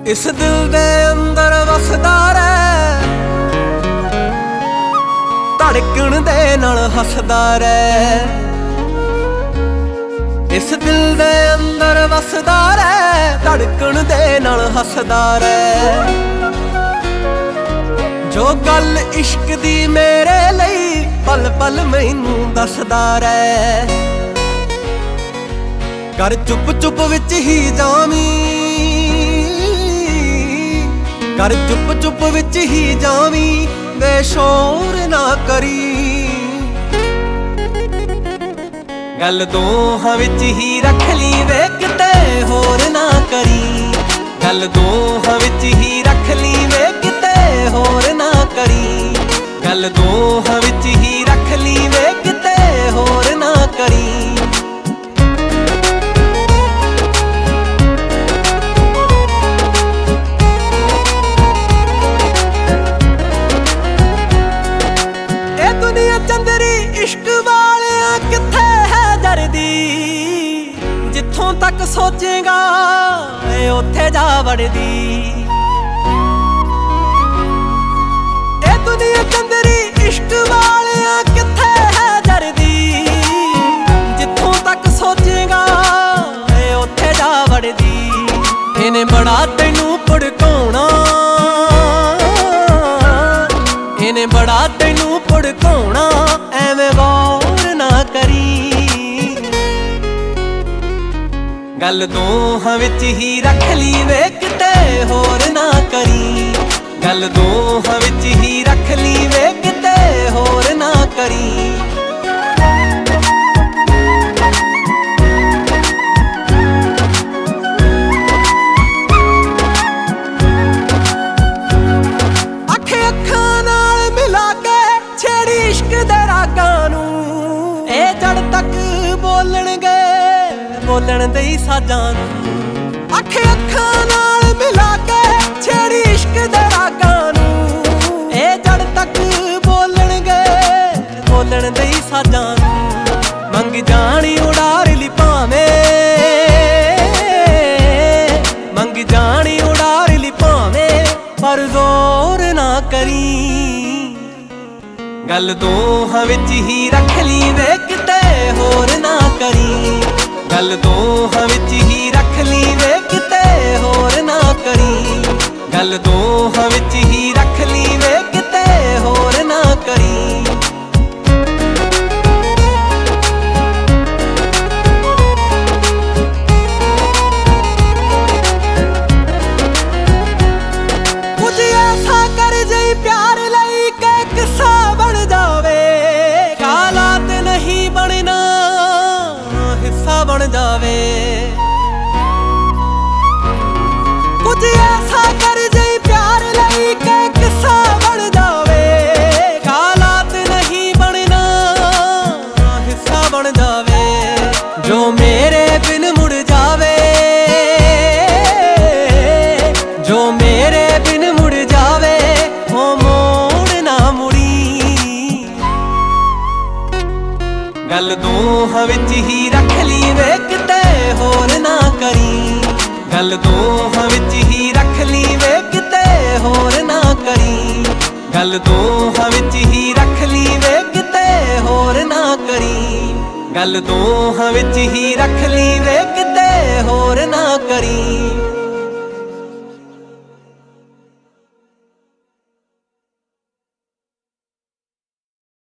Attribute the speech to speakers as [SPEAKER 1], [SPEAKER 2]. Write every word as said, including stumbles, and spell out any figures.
[SPEAKER 1] इस दिल दे अंदर वसदा रहे, धड़कन दे नाल हसदा रहे। इस दिल दे अंदर वसदा रहे, धड़कन दे नाल हसदा रहे। जो गल इश्क दी मेरे लई पल पल मैनू दसदा रहे। कर चुप चुप विच ही जावी, कर चुप चुप विच ही जावी, बेशोर ना करी। गल दोहां विच ही रख ली वे किते होर ना करी। गल दोहां विच ही रख ली वे किते होर ना करी। गल दोहां विच ही रख ली वे किते होर ना करी। इश्क वालिया किथे है दर्दी, जिथों तक सोचेगा उथे जा वड़दी। ए दुनिया चंदरी इश्क वालिया किथे है दर्दी, जिथों तक सोचेगा उथे जा वड़दी। इन्हें बड़ा तैनू भड़काउणा, इन्हें बड़ा तैनू भड़काउणा, एवें गौर ना करी। गल दोहां विच ही रख ली वे किते होर ना करी। गल दोहां विच ही रख ली वे किते होर ना करी। बोलणगे बोलण दई साजां नूं, अख अखां नाल मिला के छेड़ी इश्क दे रागां नूं। ए जड़ तक बोलणगे बोलण दई साजां नूं। मंग जानी उड़ार ली भावें, मंग जानी उड़ार ली भावें, पर जोर ना करी। गल दोहां विच ही रख ली वे किते होर ना करी। गल दोहां विच ही रख ली वे किते होर ना करी। गल दोहां विच ही रख ली वे किते होर ना करी। कुछ ऐसा कर जई प्यार लई के किस्सा बन जावे, हालात नहीं बनना हिस्सा बन जावे। कुछ ऐसा कर जई प्यार लई के किस्सा बन जावे, हालात नहीं बनना हिस्सा बन जावे। जो मेरे बिन मुड़ जावे, जो मेरे बिन मुड़ जावे, वो मोड़ ना मुड़ी। गल दोहां विच ही रख ली वे किते होर ना करी। गल दोहां विच ही रख ली वे किते होर ना करी। गल दोहां विच ही रख ली वे किते होर ना करी। गल दोहां विच ही रख ली वे किते